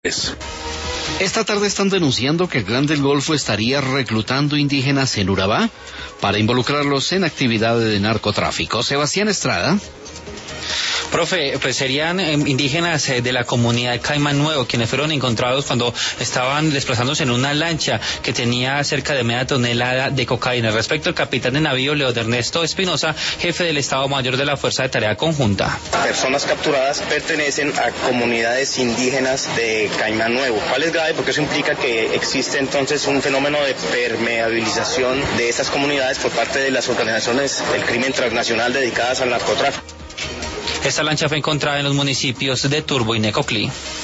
Esta tarde están denunciando que el Clan del Golfo estaría reclutando indígenas en Urabá para involucrarlos en actividades de narcotráfico. Sebastián Estrada. Profe, pues serían indígenas de la comunidad de Caimán Nuevo, quienes fueron encontrados cuando estaban desplazándose en una lancha que tenía cerca de media tonelada de cocaína. Respecto al capitán de navío Leod Ernesto Espinosa, jefe del Estado Mayor de la Fuerza de Tarea Conjunta. Personas capturadas pertenecen a comunidades indígenas de Caimán Nuevo. ¿Cuál es grave? Porque eso implica que existe entonces un fenómeno de permeabilización de estas comunidades por parte de las organizaciones del crimen transnacional dedicadas al narcotráfico. Esta lancha fue encontrada en los municipios de Turbo y Necoclí.